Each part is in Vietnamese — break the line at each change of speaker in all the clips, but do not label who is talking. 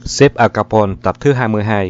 Sếp Al Capone tập thứ 22.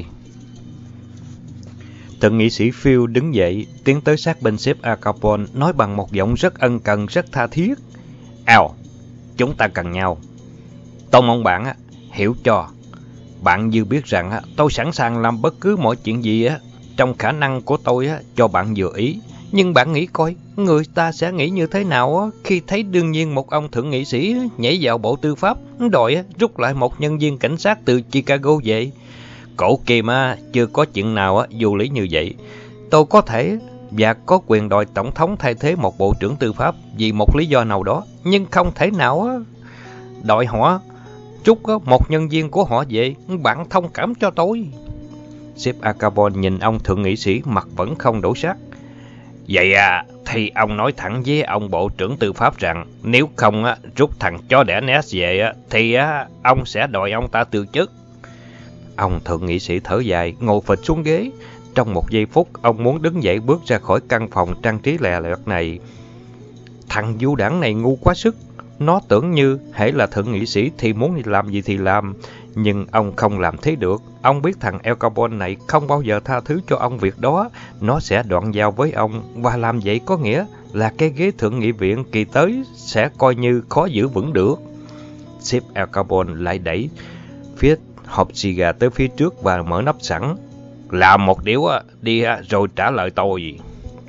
Thượng nghị sĩ Phil đứng dậy, tiến tới sát bên sếp Al Capone, nói bằng một giọng rất ân cần, rất tha thiết. Al, chúng ta cần nhau. Tôi mong bạn hiểu cho. Bạn dư biết rằng tôi sẵn sàng làm bất cứ mọi chuyện gì trong khả năng của tôi cho bạn vừa ý. Nhưng bạn nghĩ coi, người ta sẽ nghĩ như thế nào khi thấy đương nhiên một ông thượng nghị sĩ nhảy vào Bộ Tư pháp, đòi rút lại một nhân viên cảnh sát từ Chicago về. Cổ Kim chưa có chuyện nào vô lý như vậy. Tôi có thể và có quyền đòi tổng thống thay thế một bộ trưởng tư pháp vì một lý do nào đó, nhưng không thể nào đòi họ rút một nhân viên của họ về. Bạn thông cảm cho tôi. Sếp Al Capone nhìn ông thượng nghị sĩ, mặt vẫn không đổi sắc. Vậy thì ông nói thẳng với ông bộ trưởng tư pháp rằng nếu không rút thằng chó đẻ Ness về thì ông sẽ đòi ông ta từ chức. Ông thượng nghị sĩ thở dài, ngồi phịch xuống ghế. Trong một giây phút, ông muốn đứng dậy bước ra khỏi căn phòng trang trí lè lẹt này. Thằng du đảng này ngu quá sức. Nó tưởng như hễ là thượng nghị sĩ thì muốn làm gì thì làm. Nhưng ông không làm thế được. Ông biết thằng Al Capone này không bao giờ tha thứ cho ông việc đó. Nó sẽ đoạn giao với ông. Và làm vậy có nghĩa là cái ghế thượng nghị viện kỳ tới sẽ coi như khó giữ vững được. Sếp Al Capone lại đẩy phía hộp xì gà tới phía trước và mở nắp sẵn. Làm một điếu đi rồi trả lời tôi.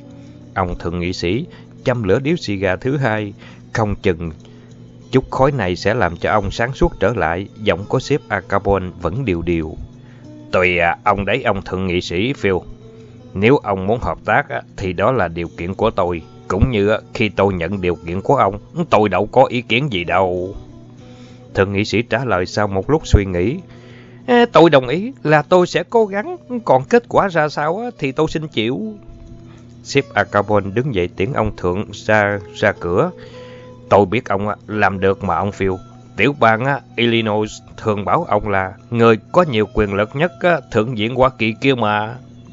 Ông thượng nghị sĩ châm lửa điếu xì gà thứ hai. Không chừng chút khói này sẽ làm cho ông sáng suốt trở lại. Giọng của sếp Al Capone vẫn điều điều. Tùy ông đấy ông thượng nghị sĩ Phil. Nếu ông muốn hợp tác thì đó là điều kiện của tôi. Cũng như khi tôi nhận điều kiện của ông, tôi đâu có ý kiến gì đâu. Thượng nghị sĩ trả lời sau một lúc suy nghĩ. Tôi đồng ý là tôi sẽ cố gắng. Còn kết quả ra sao thì tôi xin chịu. Sếp Al Capone đứng dậy tiễn ông thượng ra cửa. Tôi biết ông làm được mà ông Phil. Tiểu bang Illinois thường bảo ông là người có nhiều quyền lực nhất thượng viện Hoa Kỳ kia mà.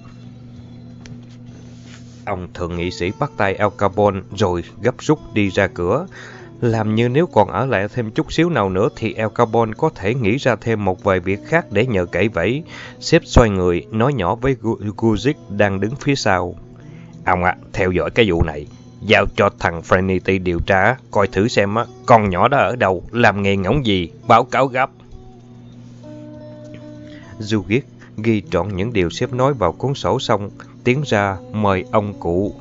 Ông thượng nghị sĩ bắt tay Al Capone rồi gấp rút đi ra cửa. Làm như nếu còn ở lại thêm chút xíu nào nữa thì Al Capone có thể nghĩ ra thêm một vài việc khác để nhờ cậy vẫy. Sếp xoay người, nói nhỏ với Guzik đang đứng phía sau. Ông theo dõi cái vụ này. Giao cho thằng Frenity điều tra, coi thử xem con nhỏ đó ở đâu, làm nghề ngỗng gì, báo cáo gấp. Guzik ghi trọn những điều sếp nói vào cuốn sổ xong, tiến ra mời ông cụ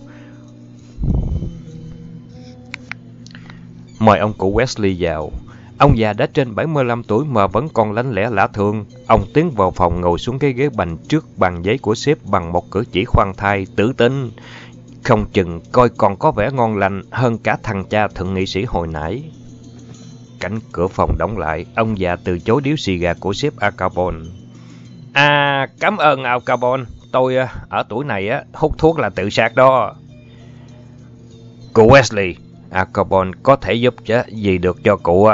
Wesley vào. Ông già đã trên 75 tuổi mà vẫn còn lanh lẹ lạ thường. Ông tiến vào phòng ngồi xuống cái ghế bành trước bàn giấy của sếp bằng một cử chỉ khoan thai, tự tin. Không chừng coi còn có vẻ ngon lành hơn cả thằng cha thượng nghị sĩ hồi nãy. Cánh cửa phòng đóng lại, ông già từ chối điếu xì gà của sếp Al Capone. Cảm ơn Al Capone. Tôi ở tuổi này hút thuốc là tự sát đó. Cụ Wesley, Al Capone có thể giúp gì được cho cụ?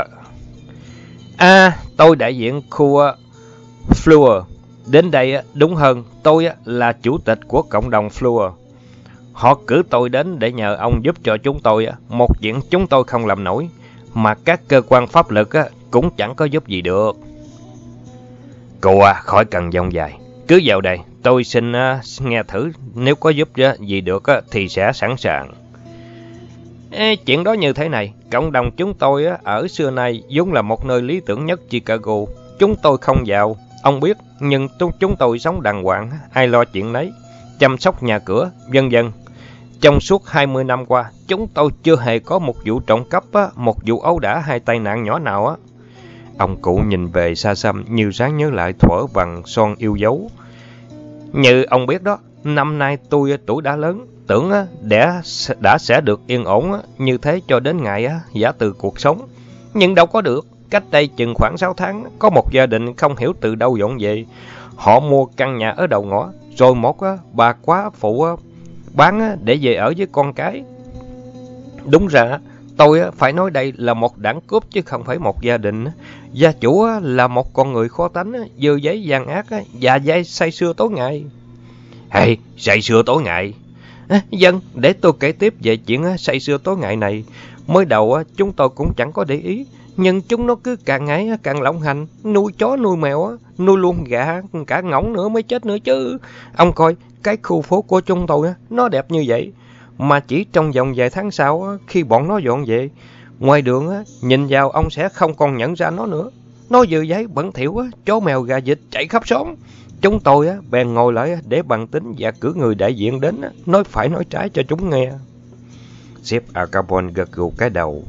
Tôi đại diện khu Fluor. Đến đây đúng hơn, tôi là chủ tịch của cộng đồng Fluor. Họ cử tôi đến để nhờ ông giúp cho chúng tôi một chuyện chúng tôi không làm nổi, mà các cơ quan pháp lực cũng chẳng có giúp gì được. Cụ khỏi cần dông dài, cứ vào đây, tôi xin nghe thử, nếu có giúp gì được thì sẽ sẵn sàng. Chuyện đó như thế này, cộng đồng chúng tôi ở xưa nay vốn là một nơi lý tưởng nhất Chicago. Chúng tôi không giàu, ông biết, nhưng chúng tôi sống đàng hoàng, ai lo chuyện nấy, chăm sóc nhà cửa, vân vân. Trong suốt 20 năm qua, chúng tôi chưa hề có một vụ trộm cắp, một vụ ấu đả hay tai nạn nhỏ nào. Ông cụ nhìn về xa xăm như sáng nhớ lại thuở vàng son yêu dấu. Như ông biết đó, năm nay tôi tuổi đã lớn, tưởng đã sẽ được yên ổn như thế cho đến ngày giả từ cuộc sống. Nhưng đâu có được. Cách đây chừng khoảng 6 tháng, có một gia đình không hiểu từ đâu dọn về. Họ mua căn nhà ở đầu ngõ, rồi một bà quá phụ bán để về ở với con cái. Đúng ra, tôi phải nói đây là một đảng cướp chứ không phải một gia đình. Gia chủ là một con người khó tánh, dơ giấy gian ác và dây say sưa tối ngày. Hey, say sưa tối ngày? Vâng, để tôi kể tiếp về chuyện say sưa tối ngày này. Mới đầu chúng tôi cũng chẳng có để ý, nhưng chúng nó cứ càng ngày càng lộng hành, nuôi chó nuôi mèo, nuôi luôn gà, cả ngỗng nữa mới chết nữa chứ. Ông coi, cái khu phố của chúng tôi nó đẹp như vậy, mà chỉ trong vòng vài tháng sau khi bọn nó dọn về, ngoài đường nhìn vào ông sẽ không còn nhận ra nó nữa. Nó vừa giấy bẩn thỉu, chó mèo gà vịt chạy khắp xóm. Chúng tôi bèn ngồi lại để bàn tính và cử người đại diện đến nói phải nói trái cho chúng nghe. Sếp Al Capone gật gù cái đầu.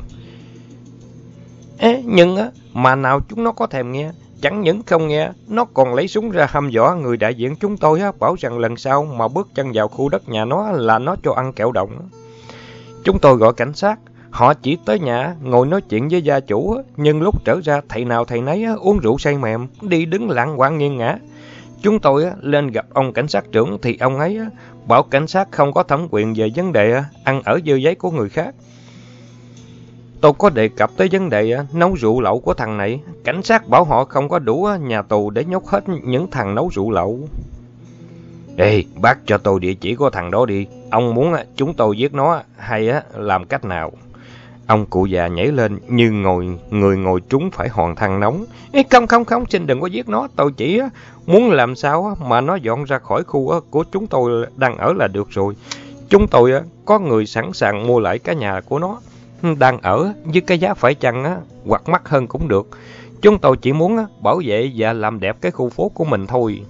Nhưng mà nào chúng nó có thèm nghe. Chẳng những không nghe, nó còn lấy súng ra hăm dọa người đại diện chúng tôi, bảo rằng lần sau mà bước chân vào khu đất nhà nó là nó cho ăn kẹo đồng. Chúng tôi gọi cảnh sát, họ chỉ tới nhà ngồi nói chuyện với gia chủ, nhưng lúc trở ra thầy nào thầy nấy uống rượu say mềm, đi đứng lạng quạng nghiêng ngã. Chúng tôi lên gặp ông cảnh sát trưởng thì ông ấy bảo cảnh sát không có thẩm quyền về vấn đề ăn ở dơ giấy của người khác. Tôi có đề cập tới vấn đề nấu rượu lậu của thằng này. Cảnh sát bảo họ không có đủ nhà tù để nhốt hết những thằng nấu rượu lậu. Ê, bác cho tôi địa chỉ của thằng đó đi. Ông muốn chúng tôi giết nó hay làm cách nào? Ông cụ già nhảy lên như người ngồi trúng phải hòn than nóng. Ê, không, xin đừng có giết nó. Tôi chỉ muốn làm sao mà nó dọn ra khỏi khu của chúng tôi đang ở là được rồi. Chúng tôi có người sẵn sàng mua lại cái nhà của nó đang ở với cái giá phải chăng hoặc mắc hơn cũng được. Chúng tôi chỉ muốn bảo vệ và làm đẹp cái khu phố của mình thôi.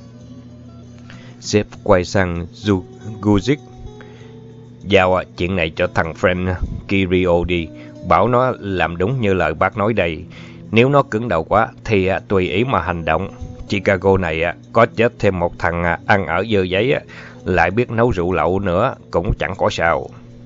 Sếp quay sang Guzik. Giao chuyện này cho thằng friend Kirio đi. Bảo nó làm đúng như lời bác nói đây. Nếu nó cứng đầu quá thì tùy ý mà hành động. Chicago này có chết thêm một thằng ăn ở dơ giấy lại biết nấu rượu lậu nữa cũng chẳng có sao.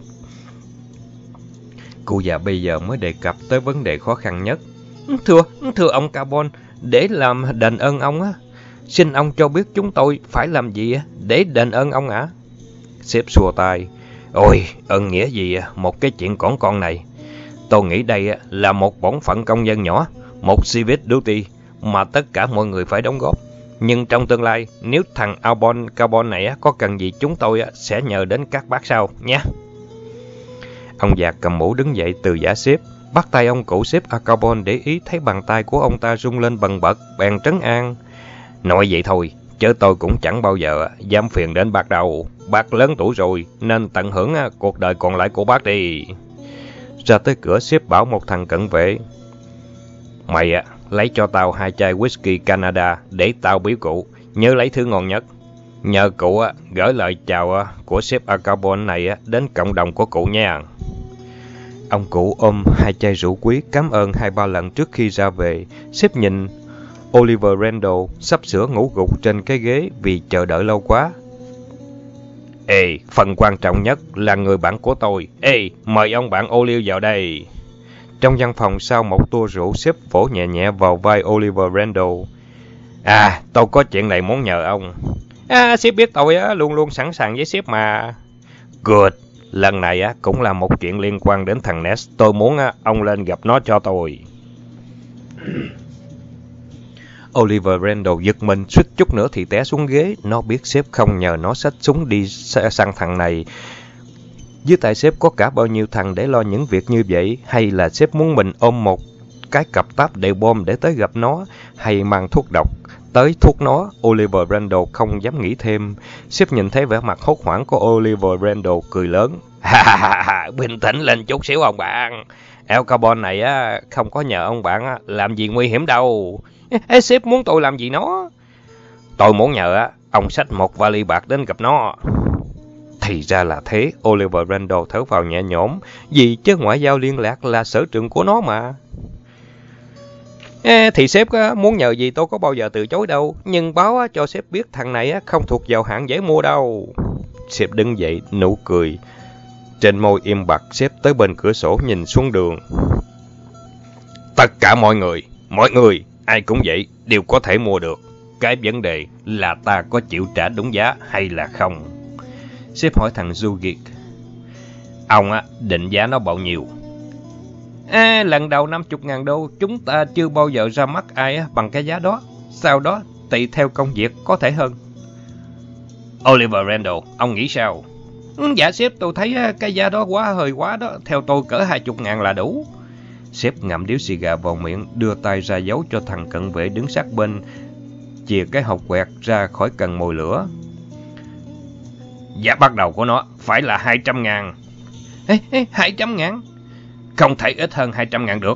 Cụ già bây giờ mới đề cập tới vấn đề khó khăn nhất. Thưa ông Carbon, để làm đền ơn ông xin ông cho biết chúng tôi phải làm gì để đền ơn ông ạ? Sếp xua tay. Ôi, ơn nghĩa gì một cái chuyện cỏn con này. Tôi nghĩ đây là một bổn phận công dân nhỏ, một civic duty mà tất cả mọi người phải đóng góp. Nhưng trong tương lai, nếu thằng Albon Carbon này có cần gì chúng tôi sẽ nhờ đến các bác sau nhé. Ông già cầm mũ đứng dậy từ giả sếp, bắt tay ông cụ sếp Al Capone để ý thấy bàn tay của ông ta rung lên bần bật, bèn trấn an. Nói vậy thôi, chứ tôi cũng chẳng bao giờ dám phiền đến bác đâu. Bác lớn tuổi rồi, nên tận hưởng cuộc đời còn lại của bác đi. Ra tới cửa sếp bảo một thằng cận vệ. Mày lấy cho tao 2 chai whisky Canada để tao biếu cụ, nhớ lấy thứ ngon nhất. Nhờ cụ gửi lời chào của sếp Al Capone này đến cộng đồng của cụ nha. Ông cụ ôm 2 chai rượu quý cảm ơn 2-3 lần trước khi ra về. Sếp nhìn Oliver Randall sắp sửa ngủ gục trên cái ghế vì chờ đợi lâu quá. Ê, phần quan trọng nhất là người bạn của tôi. Ê, mời ông bạn Oliver vào đây. Trong văn phòng sau một tua rượu, sếp vỗ nhẹ nhẹ vào vai Oliver Randall. Tôi có chuyện này muốn nhờ ông. Sếp biết tôi luôn luôn sẵn sàng với sếp mà. Good, lần này cũng là một chuyện liên quan đến thằng Ness. Tôi muốn ông lên gặp nó cho tôi. Oliver Randall giật mình suýt chút nữa thì té xuống ghế. Nó biết sếp không nhờ nó xách súng đi săn thằng này. Dưới tay sếp có cả bao nhiêu thằng để lo những việc như vậy? Hay là sếp muốn mình ôm một cái cặp táp đầy bom để tới gặp nó? Hay mang thuốc độc tới thuốc nó? Oliver Randall không dám nghĩ thêm. Sếp nhìn thấy vẻ mặt hốt hoảng của Oliver Randall cười lớn. Bình tĩnh lên chút xíu ông bạn. Al Capone này không có nhờ ông bạn làm gì nguy hiểm đâu. Sếp muốn tôi làm gì nó? Tôi muốn nhờ ông xách một vali bạc đến gặp nó. Thì ra là thế. Oliver Randall thở vào nhẹ nhõm. Vì chứ ngoại giao liên lạc là sở trường của nó mà. Thì sếp muốn nhờ gì tôi có bao giờ từ chối đâu. Nhưng báo cho sếp biết thằng này không thuộc vào hạng dễ mua đâu. Sếp đứng dậy nụ cười trên môi im bặt. Sếp tới bên cửa sổ nhìn xuống đường. Tất cả mọi người ai cũng vậy, đều có thể mua được. Cái vấn đề là ta có chịu trả đúng giá hay là không. Sếp hỏi thằng Zugit. Ông định giá nó bao nhiêu? Lần đầu 50.000 đô, chúng ta chưa bao giờ ra mắt ai bằng cái giá đó. Sau đó, tùy theo công việc có thể hơn. Oliver Randall, ông nghĩ sao? Dạ sếp, tôi thấy cái giá đó hơi quá đó. Theo tôi cỡ 20.000 là đủ. Sếp ngậm điếu xì gà vào miệng, đưa tay ra dấu cho thằng cận vệ đứng sát bên, chìa cái hộp quẹt ra khỏi cần mồi lửa. Giá bắt đầu của nó phải là 200.000. Ê, 200.000? Không thể ít hơn 200.000 được.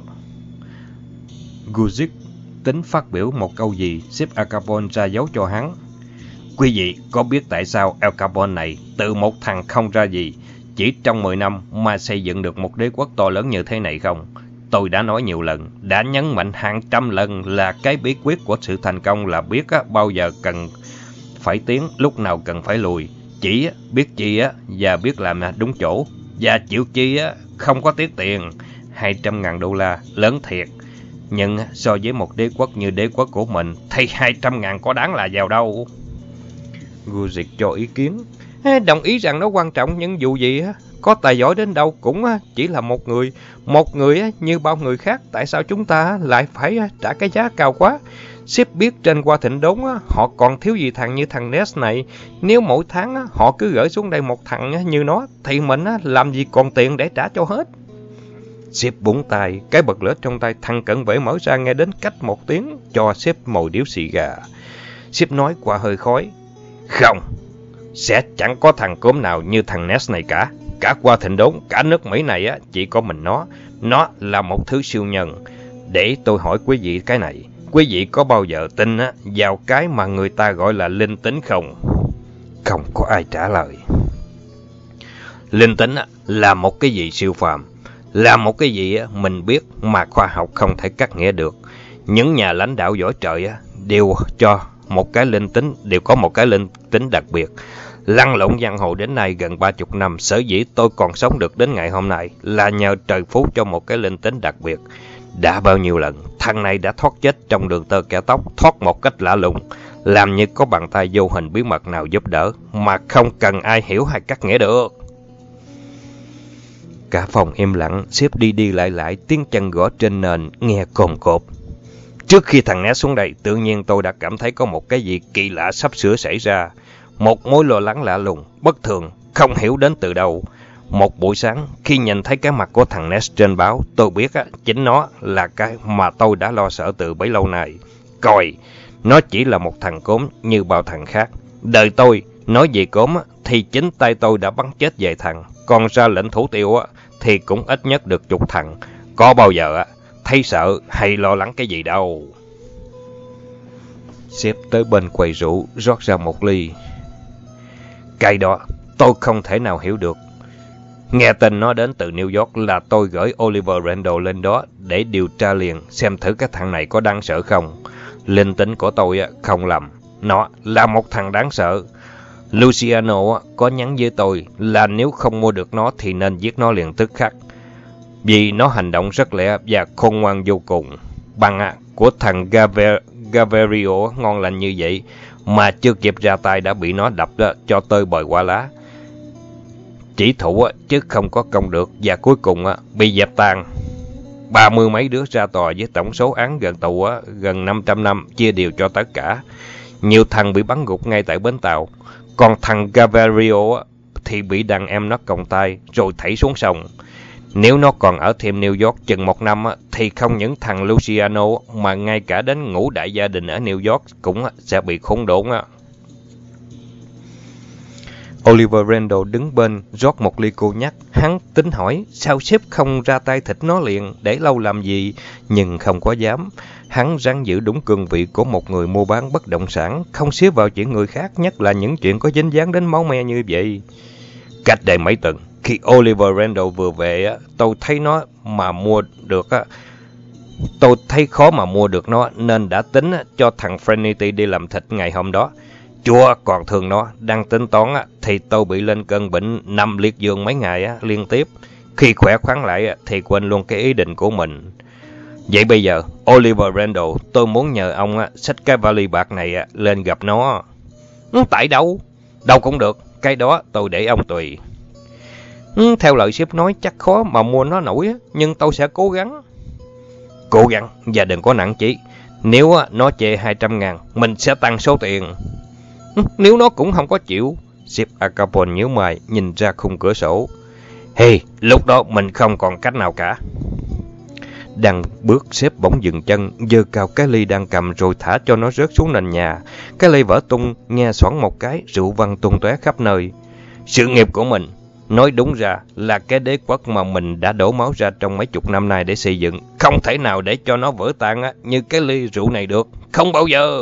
Guzik tính phát biểu một câu gì, sếp Al Capone ra dấu cho hắn. Quý vị có biết tại sao Al Capone này từ một thằng không ra gì, chỉ trong 10 năm mà xây dựng được một đế quốc to lớn như thế này không? Tôi đã nói nhiều lần, đã nhấn mạnh hàng trăm lần là cái bí quyết của sự thành công là biết bao giờ cần phải tiến, lúc nào cần phải lùi. Chỉ biết chi và biết làm đúng chỗ, và chịu chi không có tiếc tiền. 200.000 đô la lớn thiệt, nhưng so với một đế quốc như đế quốc của mình thì 200.000 có đáng là vào đâu. Guzik cho ý kiến. Đồng ý rằng nó quan trọng, nhưng dù gì có tài giỏi đến đâu cũng chỉ là một người như bao người khác. Tại sao chúng ta lại phải trả cái giá cao quá? Sếp biết trên qua Thịnh Đốn họ còn thiếu gì thằng như thằng Ness này. Nếu mỗi tháng họ cứ gửi xuống đây một thằng như nó thì mình làm gì còn tiền để trả cho hết. Sếp búng tay, cái bật lửa trong tay thằng cận vệ mở ra nghe đến cách một tiếng, cho sếp mồi điếu xì gà. Sếp nói qua hơi khói. Không, sẽ chẳng có thằng cốm nào như thằng Ness này cả. Cả qua Thịnh Đốn, cả nước Mỹ này chỉ có mình nó. Nó là một thứ siêu nhân. Để tôi hỏi quý vị cái này. Quý vị có bao giờ tin vào cái mà người ta gọi là linh tính không? Không có ai trả lời. Linh tính là một cái gì siêu phàm, là một cái gì mình biết mà khoa học không thể cắt nghĩa được. Những nhà lãnh đạo giỏi trời đều có một cái linh tính đặc biệt. Lăn lộn giang hồ đến nay gần 30 năm, sở dĩ tôi còn sống được đến ngày hôm nay là nhờ trời phú cho một cái linh tính đặc biệt. Đã bao nhiêu lần thằng này đã thoát chết trong đường tơ kẻ tóc, thoát một cách lạ lùng, làm như có bàn tay vô hình bí mật nào giúp đỡ mà không cần ai hiểu hay cắt nghĩa được. Cả phòng im lặng, sếp đi lại, tiếng chân gõ trên nền nghe cồn cộp. Trước khi thằng né xuống đây, tự nhiên tôi đã cảm thấy có một cái gì kỳ lạ sắp sửa xảy ra. Một mối lo lắng lạ lùng, bất thường, không hiểu đến từ đâu. Một buổi sáng, khi nhìn thấy cái mặt của thằng Ness trên báo, tôi biết chính nó là cái mà tôi đã lo sợ từ bấy lâu nay. Coi, nó chỉ là một thằng cốm như bao thằng khác. Đời tôi, nói về cốm thì chính tay tôi đã bắn chết vài thằng. Còn ra lệnh thủ tiêu thì cũng ít nhất được chục thằng. Có bao giờ thấy sợ hay lo lắng cái gì đâu. Sếp tới bên quầy rượu, rót ra một ly. Cái đó, tôi không thể nào hiểu được. Nghe tin nó đến từ New York là tôi gửi Oliver Randall lên đó để điều tra liền, xem thử cái thằng này có đáng sợ không. Linh tính của tôi không lầm, nó là một thằng đáng sợ. Luciano có nhắn với tôi là nếu không mua được nó thì nên giết nó liền tức khắc. Vì nó hành động rất lẹ và khôn ngoan vô cùng. Bằng của thằng Gaverio ngon lành như vậy mà chưa kịp ra tay đã bị nó đập cho tơi bời quả lá. Chỉ thủ chứ không có công được, và cuối cùng bị dẹp tan. 30 mấy đứa ra tòa với tổng số án gần tù gần 500 năm, chia đều cho tất cả. Nhiều thằng bị bắn gục ngay tại bến tàu. Còn thằng Gaverio thì bị đàn em nó còng tay rồi thảy xuống sông. Nếu nó còn ở thêm New York chừng 1 năm thì không những thằng Luciano mà ngay cả đến ngũ đại gia đình ở New York cũng sẽ bị khốn đốn. Oliver Randall đứng bên rót một ly cô nhắc. Hắn tính hỏi sao sếp không ra tay thịt nó liền, để lâu làm gì, nhưng không có dám. Hắn ráng giữ đúng cương vị của một người mua bán bất động sản, không xía vào chuyện người khác, nhất là những chuyện có dính dáng đến máu me như vậy. Cách đây mấy tuần, khi Oliver Randall vừa về, tôi thấy khó mà mua được nó, nên đã tính cho thằng Frenity đi làm thịt ngày hôm đó. Chúa còn thương nó, đang tính toán thì tôi bị lên cơn bệnh nằm liệt giường mấy ngày liên tiếp. Khi khỏe khoắn lại thì quên luôn cái ý định của mình. Vậy bây giờ, Oliver Randall, tôi muốn nhờ ông xách cái vali bạc này lên gặp nó. Tại đâu? Đâu cũng được, cái đó tôi để ông tùy. Theo lời sếp nói chắc khó mà mua nó nổi, nhưng tôi sẽ cố gắng. Cố gắng và đừng có nặng chí. Nếu nó chê 200.000, mình sẽ tăng số tiền. Nếu nó cũng không có chịu. Sếp Al Capone nhíu mày nhìn ra khung cửa sổ. Hey, lúc đó mình không còn cách nào cả. Đang bước, sếp bỗng dừng chân, giơ cao cái ly đang cầm rồi thả cho nó rớt xuống nền nhà. Cái ly vỡ tung, nghe xoảng một cái, rượu văng tung tóe khắp nơi. Sự nghiệp của mình, nói đúng ra là cái đế quốc mà mình đã đổ máu ra trong mấy chục năm nay để xây dựng. Không thể nào để cho nó vỡ tan như cái ly rượu này được. Không bao giờ!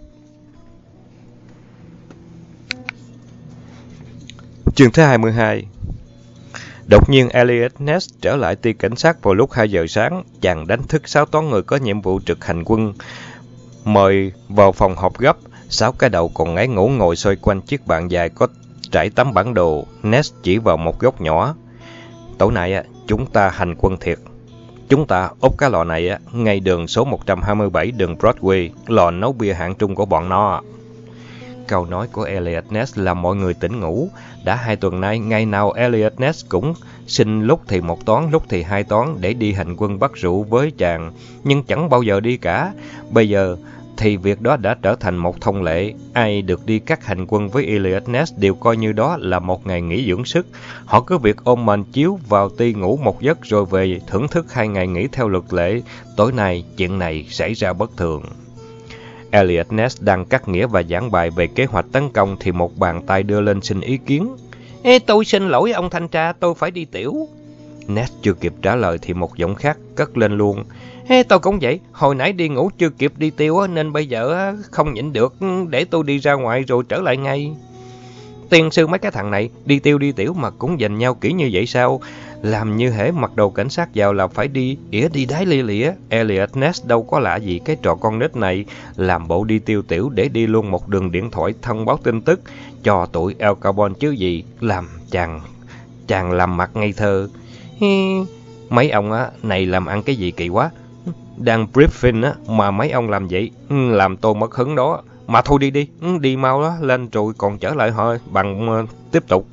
Chương thứ 22. Đột nhiên Elliot Ness trở lại ty cảnh sát vào lúc 2 giờ sáng. Chàng đánh thức 6 toán người có nhiệm vụ trực hành quân, mời vào phòng họp gấp. 6 cái đầu còn ngáy ngủ ngồi xoay quanh chiếc bàn dài có trải tấm bản đồ. Ness chỉ vào một góc nhỏ. Tối nay chúng ta hành quân thiệt. Chúng ta ốp cái lò này ngay đường số 127 đường Broadway, lò nấu bia hạng trung của bọn nó. Câu nói của Elliot Ness làm mọi người tỉnh ngủ. Đã 2 tuần nay, ngày nào Elliot Ness cũng xin lúc thì 1 toán, lúc thì 2 toán để đi hành quân bắt rượu với chàng, nhưng chẳng bao giờ đi cả. Bây giờ thì việc đó đã trở thành một thông lệ. Ai được đi các hành quân với Elliot Ness đều coi như đó là một ngày nghỉ dưỡng sức. Họ cứ việc ôm mền chiếu vào ty ngủ một giấc rồi về thưởng thức 2 ngày nghỉ theo luật lệ. Tối nay, chuyện này xảy ra bất thường. Elliot Ness đang cắt nghĩa và giảng bài về kế hoạch tấn công thì một bàn tay đưa lên xin ý kiến. Tôi xin lỗi ông thanh tra, tôi phải đi tiểu. Ness chưa kịp trả lời thì một giọng khác cất lên luôn. Tôi cũng vậy, hồi nãy đi ngủ chưa kịp đi tiêu nên bây giờ không nhịn được, để tôi đi ra ngoài rồi trở lại ngay. Tiên sư mấy cái thằng này, đi tiêu đi tiểu mà cũng giành nhau kỹ như vậy sao? Làm như hễ mặc đồ cảnh sát vào là phải đi ỉa đi đái lia lịa. Elliot Ness đâu có lạ gì cái trò con nít này, làm bộ đi tiêu tiểu để đi luôn một đường điện thoại thông báo tin tức cho tụi Al Capone chứ gì. Làm chàng làm mặt ngây thơ. Mấy ông này làm ăn cái gì kỳ quá. Đang briefing mà mấy ông làm vậy, làm tôi mất hứng đó. Mà thôi đi, đi mau đó, lên rồi còn trở lại hỏi bằng tiếp tục.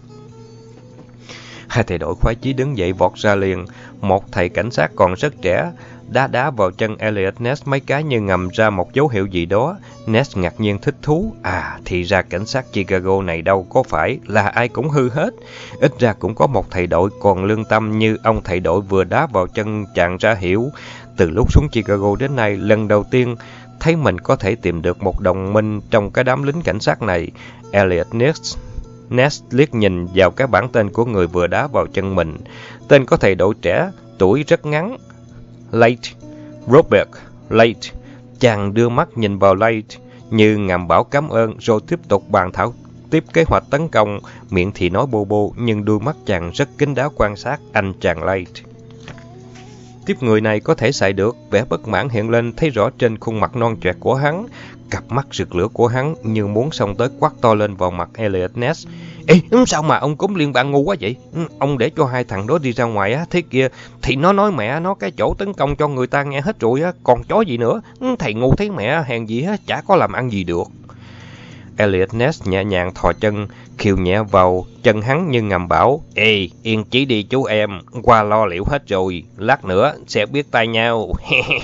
2 thầy đội khoái chí đứng dậy vọt ra liền. Một thầy cảnh sát còn rất trẻ đá vào chân Elliot Ness mấy cái như ngầm ra một dấu hiệu gì đó. Ness ngạc nhiên thích thú. Thì ra cảnh sát Chicago này đâu có phải là ai cũng hư hết. Ít ra cũng có một thầy đội còn lương tâm như ông thầy đội vừa đá vào chân chàng ra hiểu. Từ lúc xuống Chicago đến nay, lần đầu tiên thấy mình có thể tìm được một đồng minh trong cái đám lính cảnh sát này. Elliot Ness liếc nhìn vào cái bảng tên của người vừa đá vào chân mình. Tên có thầy đội trẻ, tuổi rất ngắn. Late, Robert Late. Chàng đưa mắt nhìn vào Late như ngầm bảo cảm ơn rồi tiếp tục bàn thảo tiếp kế hoạch tấn công. Miệng thì nói bô bô nhưng đôi mắt chàng rất kín đáo quan sát anh chàng Late. Tiếp người này có thể xài được, vẻ bất mãn hiện lên thấy rõ trên khuôn mặt non choẹt của hắn. Cặp mắt rực lửa của hắn như muốn xông tới quát to lên vào mặt Elliot Ness. Sao mà ông cúm liên bang ngu quá vậy? Ông để cho 2 thằng đó đi ra ngoài thế kia thì nó nói mẹ nó cái chỗ tấn công cho người ta nghe hết rồi còn chó gì nữa. Thầy ngu thấy mẹ hèn gì chả có làm ăn gì được. Elliot Ness nhẹ nhàng thò chân, khiêu nhẹ vào chân hắn như ngầm bảo. Yên chí đi chú em, qua lo liệu hết rồi, lát nữa sẽ biết tay nhau.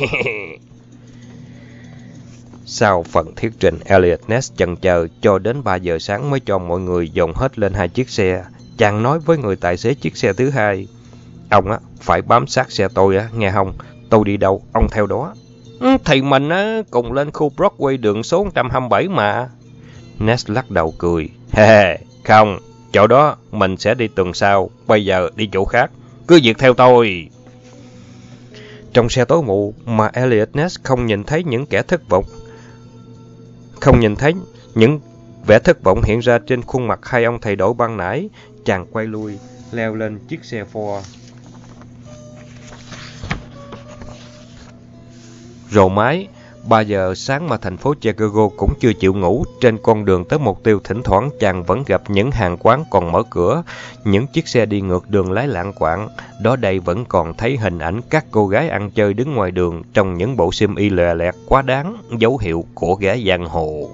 Sau phần thuyết trình, Elliot Ness chần chờ cho đến 3 giờ sáng mới cho mọi người dồn hết lên 2 chiếc xe. Chàng nói với người tài xế chiếc xe thứ 2. Ông phải bám sát xe tôi nghe không? Tôi đi đâu, ông theo đó. Thì mình cùng lên khu Broadway đường số 127 mà. Ness lắc đầu cười. Không, chỗ đó mình sẽ đi tuần sau, bây giờ đi chỗ khác. Cứ việc theo tôi. Trong xe tối mù mà Elliot Ness không nhìn thấy những vẻ thất vọng hiện ra trên khuôn mặt 2 ông thầy đội ban nãy. Chàng quay lui, leo lên chiếc xe Ford. Rồ máy. 3 giờ sáng mà thành phố Chicago cũng chưa chịu ngủ. Trên con đường tới mục tiêu thỉnh thoảng chàng vẫn gặp những hàng quán còn mở cửa, những chiếc xe đi ngược đường lái lạng quạng. Đó đây vẫn còn thấy hình ảnh các cô gái ăn chơi đứng ngoài đường trong những bộ xiêm y lòe loẹt quá đáng, dấu hiệu của gái giang hồ.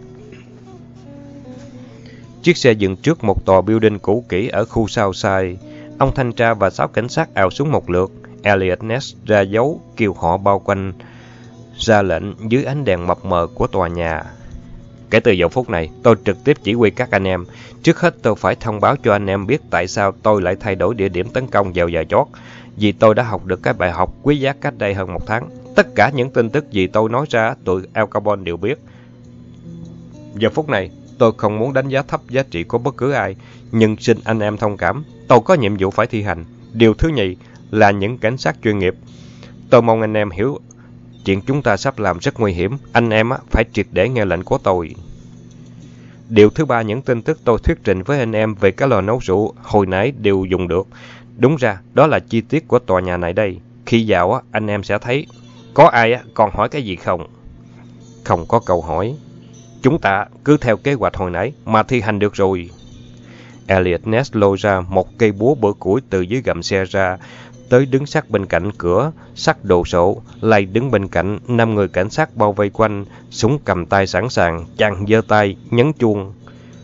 Chiếc xe dừng trước một tòa building cũ kỹ ở khu Southside. Ông thanh tra và 6 cảnh sát ào xuống một lượt. Elliot Ness ra dấu kêu họ bao quanh, ra lệnh dưới ánh đèn mập mờ của tòa nhà. Kể từ giờ phút này, tôi trực tiếp chỉ huy các anh em. Trước hết tôi phải thông báo cho anh em biết tại sao tôi lại thay đổi địa điểm tấn công vào giờ chót. vì tôi đã học được cái bài học quý giá cách đây hơn 1 tháng. Tất cả những tin tức gì tôi nói ra, tụi Al Capone đều biết. Giờ phút này, tôi không muốn đánh giá thấp giá trị của bất cứ ai, nhưng xin anh em thông cảm, tôi có nhiệm vụ phải thi hành. Điều thứ nhì là những cảnh sát chuyên nghiệp. Tôi mong anh em hiểu, chuyện chúng ta sắp làm rất nguy hiểm, anh em phải triệt để nghe lệnh của tôi. Điều thứ ba, những tin tức tôi thuyết trình với anh em về cái lò nấu rượu hồi nãy đều dùng được. Đúng ra, đó là chi tiết của tòa nhà này đây. Khi vào, anh em sẽ thấy. Có ai còn hỏi cái gì không? Không có câu hỏi. Chúng ta cứ theo kế hoạch hồi nãy mà thi hành được rồi. Elliot Ness lôi ra một cây búa bữa củi từ dưới gầm xe ra, tới đứng sát bên cạnh cửa, sắt đồ sộ, lại đứng bên cạnh 5 người cảnh sát bao vây quanh, súng cầm tay sẵn sàng, chàng giơ tay, nhấn chuông.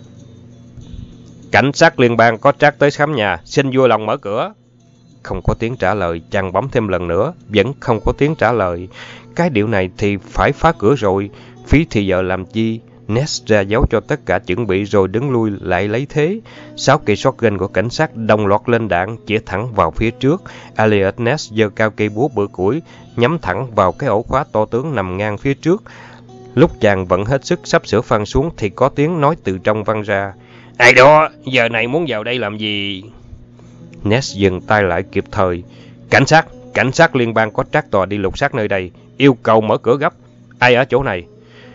Cảnh sát liên bang có trác tới khám nhà, xin vui lòng mở cửa. Không có tiếng trả lời, chàng bấm thêm lần nữa, vẫn không có tiếng trả lời. Cái điệu này thì phải phá cửa rồi, phí thì giờ làm chi? Ness ra dấu cho tất cả chuẩn bị rồi đứng lui lại lấy thế. 6 cây shotgun của cảnh sát đồng loạt lên đạn, chĩa thẳng vào phía trước. Elliot Ness giơ cao cây búa bữa củi, nhắm thẳng vào cái ổ khóa to tướng nằm ngang phía trước. Lúc chàng vẫn hết sức sắp sửa phăng xuống thì có tiếng nói từ trong vang ra. Ai đó, giờ này muốn vào đây làm gì? Ness dừng tay lại kịp thời. Cảnh sát liên bang có trác tòa đi lục soát nơi đây, yêu cầu mở cửa gấp. Ai ở chỗ này?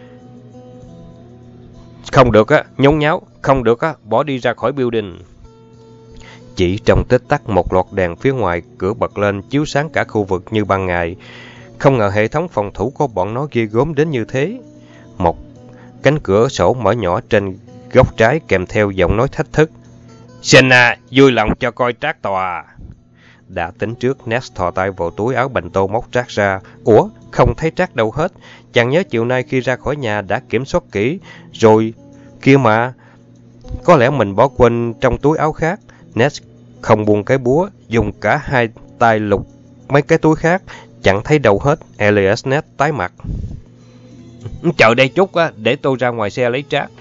Không được nhốn nháo, không được bỏ đi ra khỏi building. Chỉ trong tích tắc, một loạt đèn phía ngoài cửa bật lên, chiếu sáng cả khu vực như ban ngày. Không ngờ hệ thống phòng thủ của bọn nó ghê gớm đến như thế. Một cánh cửa sổ mở nhỏ trên góc trái kèm theo giọng nói thách thức. Xin vui lòng cho coi trác tòa. Đã tính trước, Ness thò tay vào túi áo bành tô móc trác ra. Ủa, không thấy trác đâu hết. Chàng nhớ chiều nay khi ra khỏi nhà đã kiểm soát kỹ rồi kia mà. Có lẽ mình bỏ quên trong túi áo khác. Ness không buông cái búa, dùng cả hai tay lục mấy cái túi khác, chẳng thấy đâu hết. Elliot Ness tái mặt. Chờ đây chút để tôi ra ngoài xe lấy trác.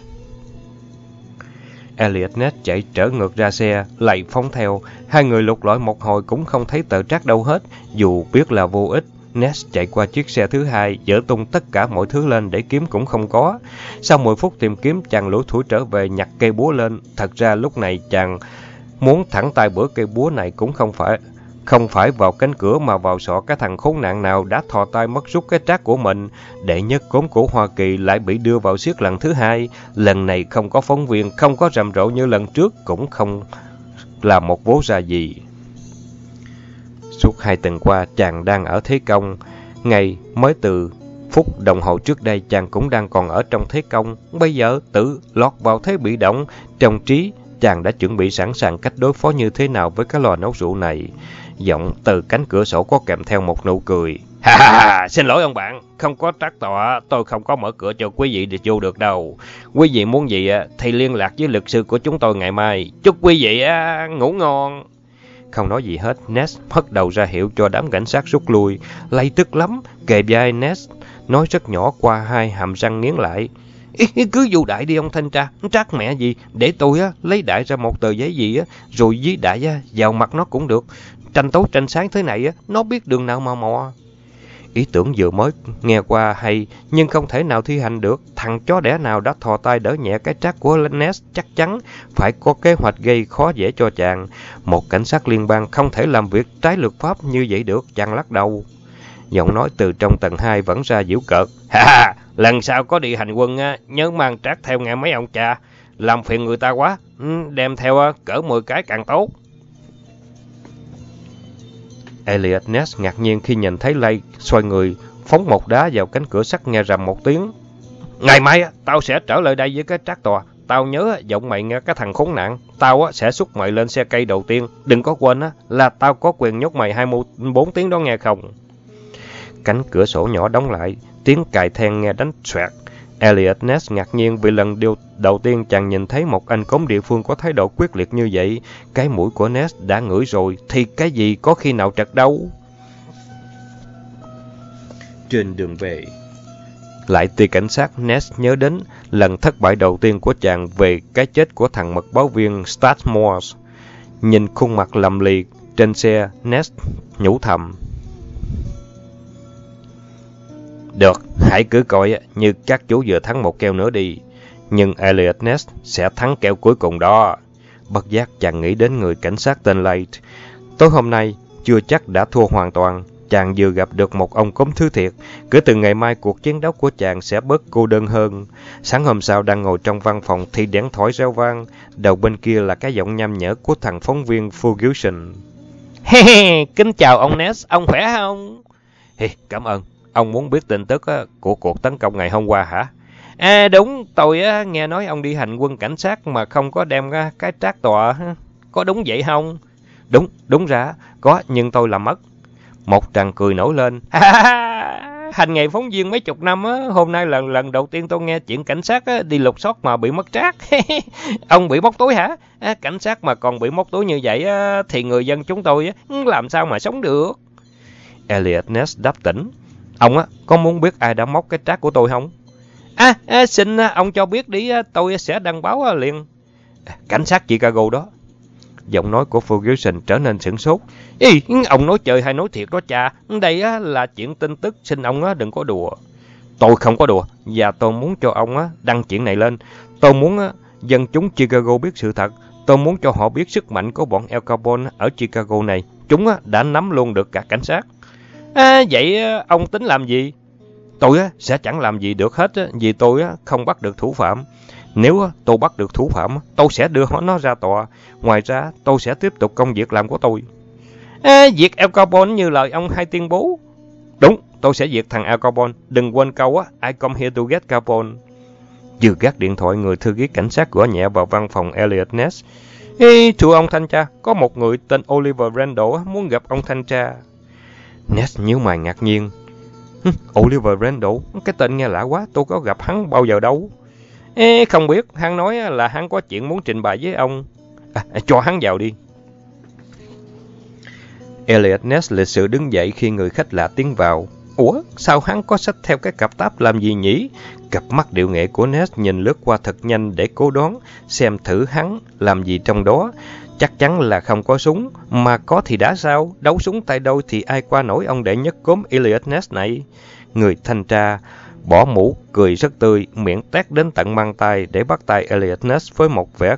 Elliot Ness chạy trở ngược ra xe, lại phóng theo. Hai người lục lọi một hồi cũng không thấy tờ trác đâu hết. Dù biết là vô ích, Ness chạy qua chiếc xe thứ hai, dỡ tung tất cả mọi thứ lên để kiếm cũng không có. Sau 10 phút tìm kiếm, chàng lủi thủi trở về nhặt cây búa lên. Thật ra lúc này chàng muốn thẳng tay bữa cây búa này cũng không phải vào cánh cửa mà vào sọ cái thằng khốn nạn nào đã thò tay mất rút cái trác của mình. Đệ nhất cốm của Hoa Kỳ lại bị đưa vào xiết lần thứ hai. Lần này không có phóng viên, không có rầm rộ như lần trước, cũng không là một vố ra gì. Suốt 2 tuần qua, chàng đang ở thế công. Ngày mới từ phút đồng hồ trước đây, chàng cũng đang còn ở trong thế công. Bây giờ tự lọt vào thế bị động. Trong trí, chàng đã chuẩn bị sẵn sàng cách đối phó như thế nào với cái lò nấu rượu này. Giọng từ cánh cửa sổ có kèm theo một nụ cười. Ha ha ha, xin lỗi ông bạn, không có trác tòa, tôi không có mở cửa cho quý vị để vô được đâu. Quý vị muốn gì thì liên lạc với luật sư của chúng tôi ngày mai. Chúc quý vị ngủ ngon. Không nói gì hết, Ness hất đầu ra hiệu cho đám cảnh sát rút lui. Lay tức lắm, kề vai Ness nói rất nhỏ qua hai hàm răng nghiến lại. Cứ vụ đại đi ông thanh tra, trác mẹ gì, để tôi lấy đại ra một tờ giấy gì rồi dí đại vào mặt nó cũng được. Tranh tối tranh sáng thế này nó biết đường nào mà mò. Ý tưởng vừa mới nghe qua hay, nhưng không thể nào thi hành được. Thằng chó đẻ nào đã thò tay đỡ nhẹ cái trác của Ness chắc chắn phải có kế hoạch gây khó dễ cho chàng. Một cảnh sát liên bang không thể làm việc trái luật pháp như vậy được, chàng lắc đầu. Giọng nói từ trong tầng 2 vẫn ra giễu cợt. Ha, lần sau có đi hành quân nhớ mang trác theo nghe mấy ông cha. Làm phiền người ta quá, đem theo cỡ 10 cái càng tốt. Elliot Ness ngạc nhiên khi nhìn thấy Lay xoay người, phóng một đá vào cánh cửa sắt nghe rầm một tiếng. Ngày mai tao sẽ trở lại đây với cái trác tòa. Tao nhớ giọng mày nghe cái thằng khốn nạn. Tao sẽ xúc mày lên xe cây đầu tiên. Đừng có quên là tao có quyền nhốt mày 24 tiếng đó nghe không. Cánh cửa sổ nhỏ đóng lại, tiếng cài then nghe đánh xoẹt. Elliot Ness ngạc nhiên vì lần đầu tiên chàng nhìn thấy một anh cốm địa phương có thái độ quyết liệt như vậy. Cái mũi của Ness đã ngửi rồi, thì cái gì có khi nào trật đâu. Trên đường về, lại từ cảnh sát, Ness nhớ đến lần thất bại đầu tiên của chàng về cái chết của thằng mật báo viên Statmore. Nhìn khuôn mặt lầm lì Trên xe, Ness nhủ thầm. Được, hãy cứ coi như các chú vừa thắng một kèo nữa đi. Nhưng Elliot Ness sẽ thắng kèo cuối cùng đó. Bất giác chàng nghĩ đến người cảnh sát tên Late. Tối hôm nay, chưa chắc đã thua hoàn toàn. Chàng vừa gặp được một ông cốm thứ thiệt. Kể từ ngày mai, cuộc chiến đấu của chàng sẽ bớt cô đơn hơn. Sáng hôm sau, đang ngồi trong văn phòng thì đèn thổi reo vang. Đầu bên kia là cái giọng nham nhở của thằng phóng viên Ferguson. Kính chào ông Ness, ông khỏe không? Cảm ơn. Ông muốn biết tin tức của cuộc tấn công ngày hôm qua hả? Đúng, tôi nghe nói ông đi hành quân cảnh sát mà không có đem cái trác tọa. Có đúng vậy không? Đúng ra, có, nhưng tôi làm mất. Một tràng cười nổi lên. Hành nghề phóng viên mấy chục năm, hôm nay là lần đầu tiên tôi nghe chuyện cảnh sát đi lục soát mà bị mất trác. Ông bị móc túi hả? Cảnh sát mà còn bị móc túi như vậy thì người dân chúng tôi làm sao mà sống được? Elliot Ness đáp tỉnh. Ông có muốn biết ai đã móc cái trác của tôi không? Xin ông cho biết đi, tôi sẽ đăng báo liền. Cảnh sát Chicago đó. Giọng nói của Ferguson trở nên sửng sốt. Ông nói chơi hay nói thiệt đó cha? Đây là chuyện tin tức, xin ông đừng có đùa. Tôi không có đùa, và tôi muốn cho ông đăng chuyện này lên. Tôi muốn dân chúng Chicago biết sự thật. Tôi muốn cho họ biết sức mạnh của bọn Al Capone ở Chicago này. Chúng đã nắm luôn được cả cảnh sát. Vậy ông tính làm gì? Tôi sẽ chẳng làm gì được hết vì tôi không bắt được thủ phạm. Nếu tôi bắt được thủ phạm, tôi sẽ đưa nó ra tòa. Ngoài ra, tôi sẽ tiếp tục công việc làm của tôi. Việc Al Capone như lời ông hay tuyên bố. Đúng, tôi sẽ diệt thằng Al Capone. Đừng quên câu I come here to get Capone. Vừa gác điện thoại, người thư ký cảnh sát gõ nhẹ vào văn phòng Elliot Ness. Thưa ông thanh tra, có một người tên Oliver Randall muốn gặp ông thanh tra. Ness nhíu mày ngạc nhiên. Oliver Randall, cái tên nghe lạ quá, tôi có gặp hắn bao giờ đâu. Không biết, hắn nói là hắn có chuyện muốn trình bày với ông. Cho hắn vào đi. Elliot Ness lịch sự đứng dậy khi người khách lạ tiến vào. Ủa, sao hắn có xách theo cái cặp táp làm gì nhỉ? Cặp mắt điệu nghệ của Ness nhìn lướt qua thật nhanh để cố đoán xem thử hắn làm gì trong đó. Chắc chắn là không có súng, mà có thì đã sao? Đấu súng tay đôi thì ai qua nổi ông đệ nhất cốm Elliot Ness này. Người thanh tra bỏ mũ, cười rất tươi, miệng tét đến tận mang tay để bắt tay Elliot Ness với một vẻ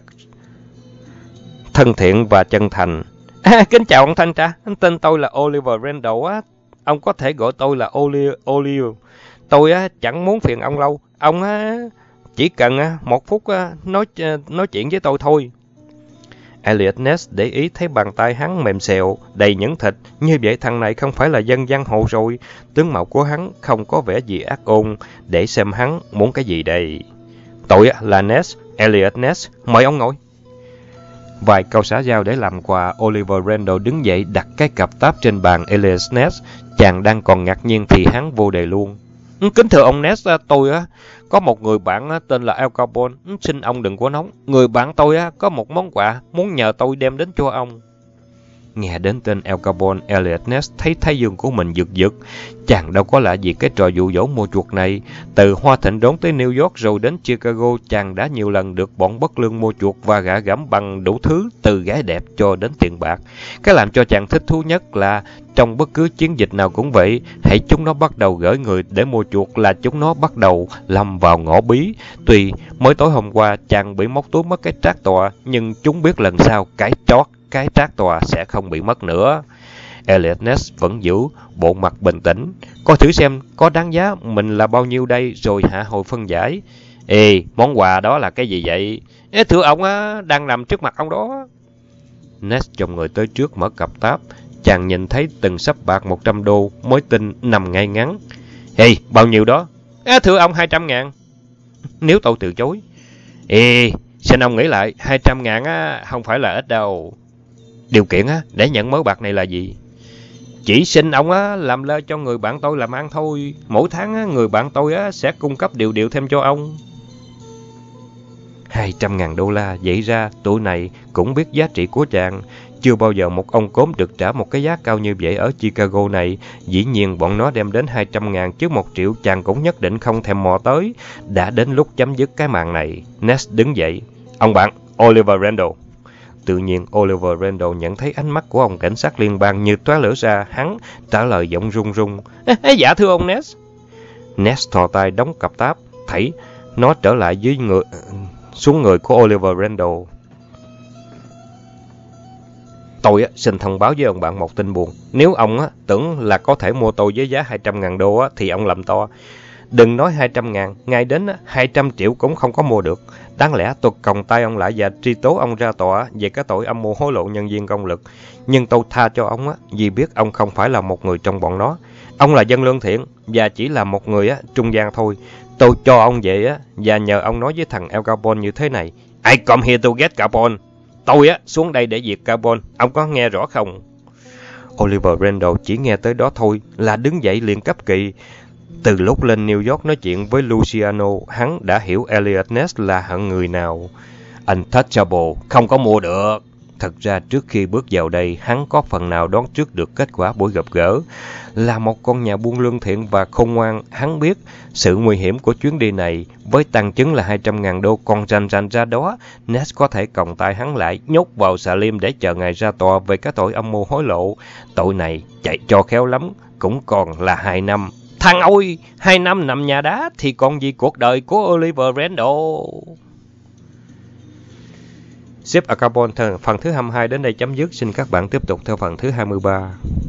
thân thiện và chân thành. Kính chào ông thanh tra, tên tôi là Oliver Randall ông có thể gọi tôi là Oliver. Tôi chẳng muốn phiền ông lâu, ông chỉ cần một phút nói chuyện với tôi thôi. Elliot Ness để ý thấy bàn tay hắn mềm xèo, đầy nhẫn thịt, như vậy thằng này không phải là dân giang hồ rồi. Tướng mạo của hắn không có vẻ gì ác ôn, để xem hắn muốn cái gì đây. Tôi là Ness, Elliot Ness, mời ông ngồi. Vài câu xã giao để làm quà, Oliver Randall đứng dậy đặt cái cặp táp trên bàn Elliot Ness. Chàng đang còn ngạc nhiên thì hắn vô đề luôn. Kính thưa ông Ness, tôi có một người bạn tên là Al Capone, xin ông đừng có nóng. Người bạn tôi có một món quà muốn nhờ tôi đem đến cho ông. Nghe đến tên Al Capone, Elliot Ness thấy thái dương của mình giật giật. Chàng đâu có lạ gì cái trò dụ dỗ mua chuộc này. Từ Hoa Thịnh đón tới New York rồi đến Chicago, chàng đã nhiều lần được bọn bất lương mua chuộc và gạ gẫm bằng đủ thứ, từ gái đẹp cho đến tiền bạc. Cái làm cho chàng thích thú nhất là trong bất cứ chiến dịch nào cũng vậy, hãy chúng nó bắt đầu gửi người để mua chuộc là chúng nó bắt đầu lâm vào ngõ bí. Tuy mới tối hôm qua chàng bị móc túi mất cái trác tọa, nhưng chúng biết lần sau cái trác tọa sẽ không bị mất nữa. Elliot Ness vẫn giữ bộ mặt bình tĩnh. Coi thử xem có đáng giá mình là bao nhiêu đây rồi hạ hồi phân giải. Món quà đó là cái gì vậy? Thưa ông đang nằm trước mặt ông đó. Ness chồng người tới trước mở cặp táp. Chàng nhìn thấy từng sắp bạc 100 đô mới tinh nằm ngay ngắn. Bao nhiêu đó? Thưa ông 200.000. Nếu tôi từ chối. Xin ông nghĩ lại, 200.000 không phải là ít đâu. Điều kiện để nhận mớ bạc này là gì? Chỉ xin ông làm lơ cho người bạn tôi làm ăn thôi. Mỗi tháng người bạn tôi sẽ cung cấp điều thêm cho ông. 200.000 đô la, vậy ra tụi này cũng biết giá trị của chàng. Chưa bao giờ một ông cốm được trả một cái giá cao như vậy ở Chicago này. Dĩ nhiên bọn nó đem đến 200.000 chứ 1 triệu chàng cũng nhất định không thèm mò tới. Đã đến lúc chấm dứt cái màn này. Ness đứng dậy. Ông bạn, Oliver Randall. Tự nhiên, Oliver Randall nhận thấy ánh mắt của ông cảnh sát liên bang như tóe lửa ra. Hắn trả lời giọng run run. Dạ thưa ông Ness. Ness thò tay đóng cặp táp, thảy nó trở lại xuống người của Oliver Randall. Tôi xin thông báo với ông bạn một tin buồn. Nếu ông tưởng là có thể mua tôi với giá 200.000 đô thì ông lầm to. Đừng nói 200.000, ngay đến 200 triệu cũng không có mua được. Đáng lẽ tôi còng tay ông lại và truy tố ông ra tòa về cái tội âm mưu hối lộ nhân viên công lực. Nhưng tôi tha cho ông vì biết ông không phải là một người trong bọn nó. Ông là dân lương thiện và chỉ là một người trung gian thôi. Tôi cho ông về và nhờ ông nói với thằng Al Capone như thế này. I come here to get Capone. Tôi xuống đây để diệt Capone. Ông có nghe rõ không? Oliver Randall chỉ nghe tới đó thôi là đứng dậy liền cấp kỳ. Từ lúc lên New York nói chuyện với Luciano, hắn đã hiểu Eliot Ness là hạng người nào. Untouchable, không có mua được. Thật ra trước khi bước vào đây, hắn có phần nào đoán trước được kết quả buổi gặp gỡ. Là một con nhà buôn lương thiện và khôn ngoan, hắn biết sự nguy hiểm của chuyến đi này. Với tăng chứng là 200.000 đô còn rành ra đó, Ness có thể còng tay hắn lại, nhốt vào xà lim để chờ ngày ra tòa về cái tội âm mưu hối lộ. Tội này chạy cho khéo lắm, cũng còn là 2 năm. Thằng ôi, 2 năm nằm nhà đá thì còn gì cuộc đời của Oliver Randall. Ship Al Capone phần thứ 22 đến đây chấm dứt. Xin các bạn tiếp tục theo phần thứ 23.